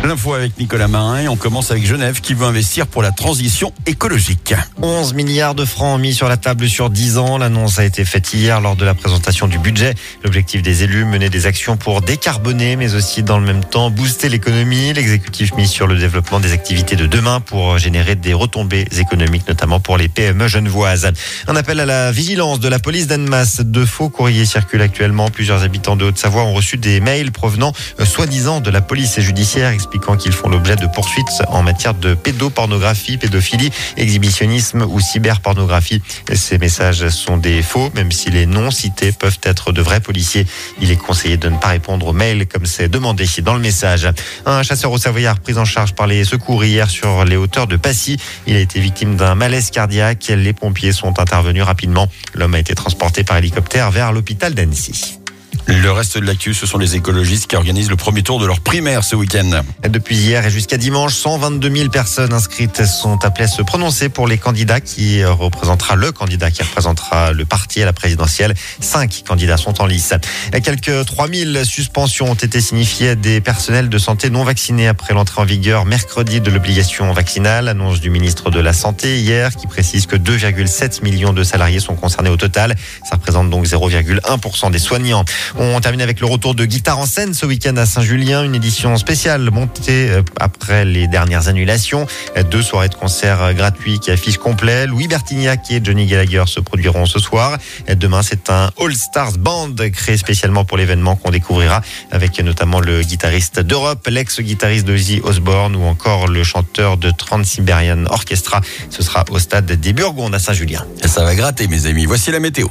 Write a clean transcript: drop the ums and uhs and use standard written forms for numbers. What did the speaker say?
L'info avec Nicolas Marin et on commence avec Genève qui veut investir pour la transition écologique. 11 milliards de francs mis sur la table sur 10 ans. L'annonce a été faite hier lors de la présentation du budget. L'objectif des élus, mener des actions pour décarboner, mais aussi dans le même temps booster l'économie. L'exécutif mise sur le développement des activités de demain pour générer des retombées économiques, notamment pour les PME genevoises. Un appel à la vigilance de la police d'Annemasse. De faux courriers circulent actuellement. Plusieurs habitants de Haute-Savoie ont reçu des mails provenant soi-disant de la police judiciaire expliquant qu'ils font l'objet de poursuites en matière de pédopornographie, pédophilie, exhibitionnisme ou cyberpornographie. Ces messages sont des faux, même si les noms cités peuvent être de vrais policiers. Il est conseillé de ne pas répondre aux mails comme c'est demandé dans le message. Un chasseur au Savoyard pris en charge par les secours hier sur les hauteurs de Passy. Il a été victime d'un malaise cardiaque. Les pompiers sont intervenus rapidement. L'homme a été transporté par hélicoptère vers l'hôpital d'Annecy. Le reste de l'actu, ce sont les écologistes qui organisent le premier tour de leur primaire ce week-end. Depuis hier et jusqu'à dimanche, 122 000 personnes inscrites sont appelées à se prononcer pour le candidat qui représentera le parti à la présidentielle. 5 candidats sont en lice. Quelques 3000 suspensions ont été signifiées à des personnels de santé non vaccinés après l'entrée en vigueur mercredi de l'obligation vaccinale. Annonce du ministre de la Santé hier qui précise que 2,7 millions de salariés sont concernés au total. Ça représente donc 0,1% des soignants. On termine avec le retour de Guitare en scène ce week-end à Saint-Julien, une édition spéciale montée après les dernières annulations. 2 soirées de concert gratuits qui affichent complet. Louis Bertignac et Johnny Gallagher se produiront ce soir. Demain, c'est un All Stars Band créé spécialement pour l'événement qu'on découvrira avec notamment le guitariste d'Europe, l'ex-guitariste de Ozzy Osbourne ou encore le chanteur de Trans-Siberian Orchestra. Ce sera au stade des Burgondes à Saint-Julien. Ça va gratter, mes amis. Voici la météo.